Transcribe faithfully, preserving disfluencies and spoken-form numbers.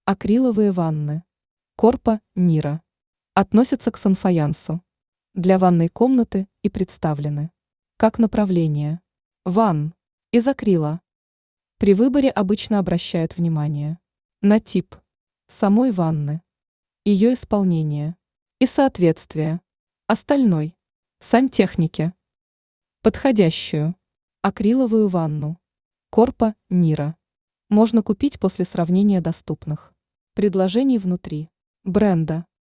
Акриловые ванны. Корпа Нира. Относятся к санфаянсу. Для ванной комнаты и представлены. Как направление. Ванн. Из акрила. При выборе обычно обращают внимание на тип самой ванны, ее исполнение и соответствие остальной сантехнике. Подходящую акриловую ванну Корпа Нира можно купить после сравнения доступных предложений внутри бренда.